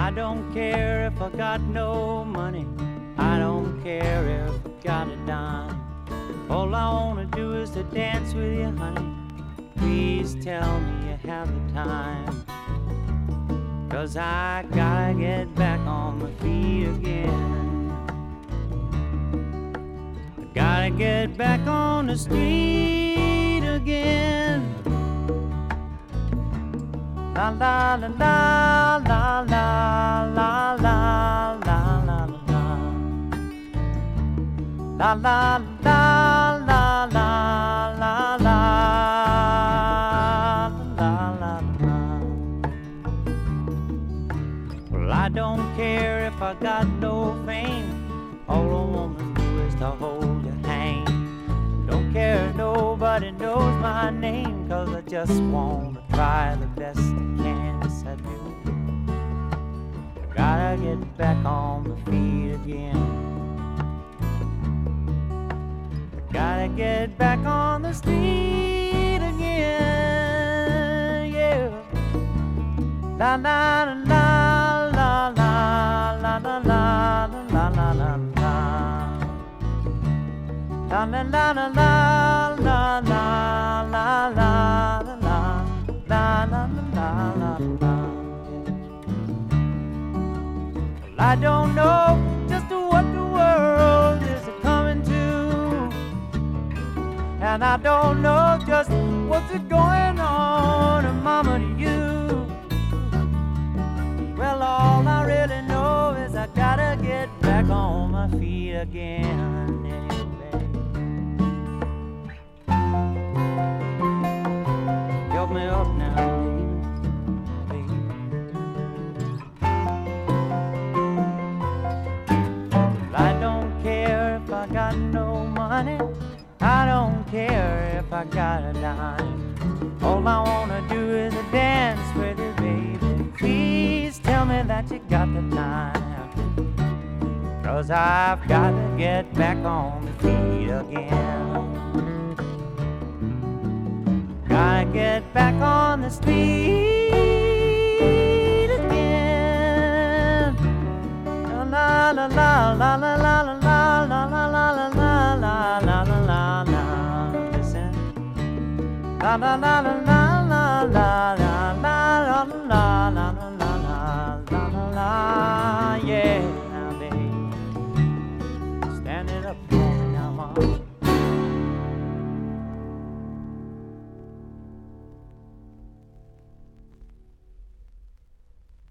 I don't care if I got no money, I don't care if I got a dime. All I wanna do is to dance with you, honey. Please tell me you have the time, 'cause I gotta get back on my feet again. I gotta get back on the street again. La la la la la la la la la la la la la la la la la la la. Well, I don't care if I got no fame. All I wanna do is to hold your hand. Don't care if nobody knows my name, 'cause I just wanna try the best I can. Yes, I do. Gotta get back on my feet again. Gotta get back on the street again, yeah. La la la la la la la la la la la la. La la la la la la la la la la la la la la. Well, I don't know just what the world is coming to, and I don't know just what's going on, mama, to you. Well, all I really know is I gotta get back on my feet again. Help me up now, baby. Well, I don't care if I got no money, I don't care if I got a dime. All I wanna do is dance with you, baby. Please tell me that you got the time, 'cause I've got to get back on the feet again. Gotta get back on the street again. La la la la la la la la la la la la la la la la la. Listen. La la la la